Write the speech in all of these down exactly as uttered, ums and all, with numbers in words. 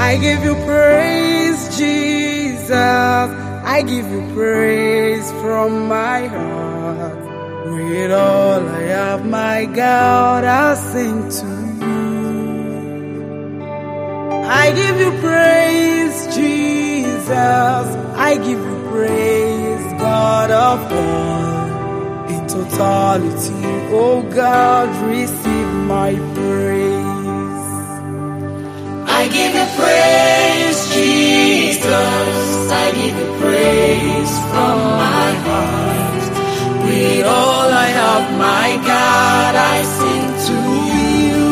I give you praise, Jesus. I give you praise from my heart. With all I have, my God, I'll sing to you. I give you praise, Jesus. I give you praise, God of God. In totality, oh God, receive my praise. I give you praise, Jesus. I give you praise from my heart. With all I have, my God, I sing to you.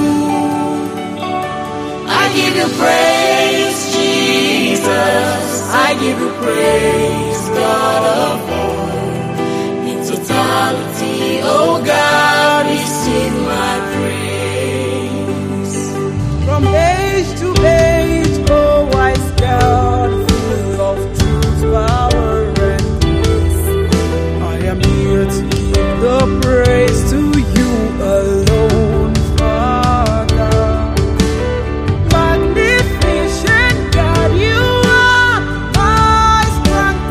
I give you praise, Jesus. I give you praise, God of all. In totality, oh God, receive my praise. From age to age, oh wise God, full of truth, power, and peace, I am here to give the praise to you alone, Father. Magnificent God, you are my strength,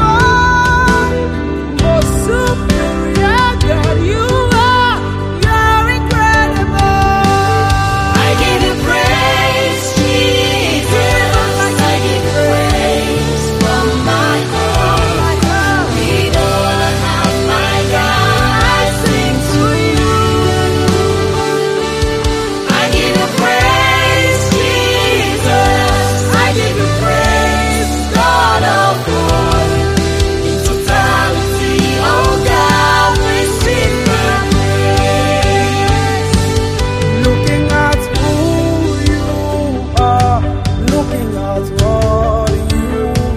most superior God, you are, you're incredible. I give you praise, Jesus. I give you praise from my heart. With all I have, my God, I sing to you. I give you praise, Jesus. I give you praise, God of God. In totality, oh God, receive my praise. Looking at who you are, looking at what you,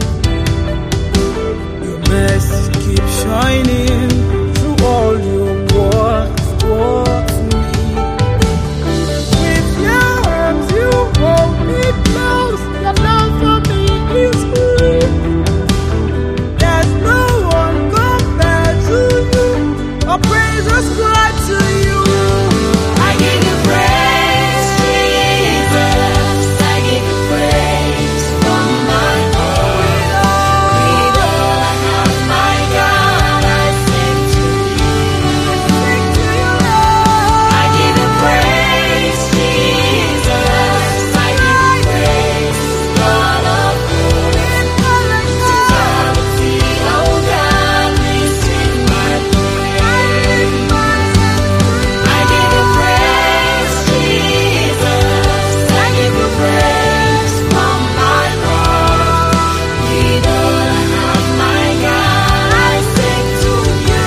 your mercy keeps shining through all your works towards me. With your arms you hold me close, your love for me is free. There's no one compared to you, our praise ascribed to you. I give you praise, Jesus. I give you praise from my heart. With all I have, my God, I sing to you. I give you praise, Jesus. I give you praise, God of God. Totality, oh God, receive my praise. I give you praise, Jesus. I give you praise from my heart. With all I have, my God, I sing to you,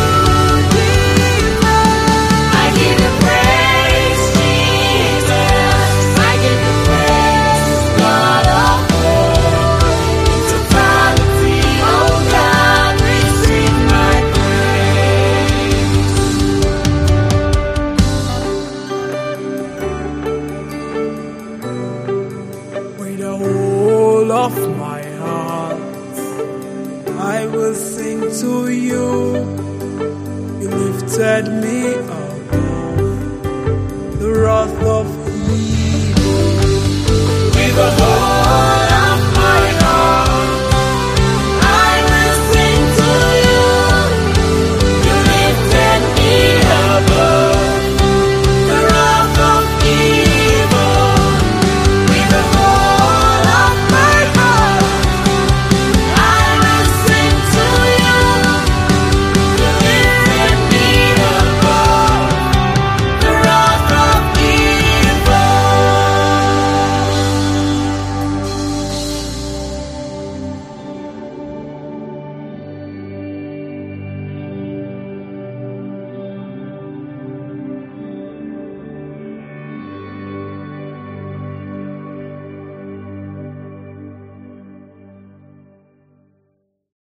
Jesus. I give you praise, Jesus. I give you praise, God of all. In totality, oh God, receive my praise. With the whole of my heart, I will sing to you. You lifted me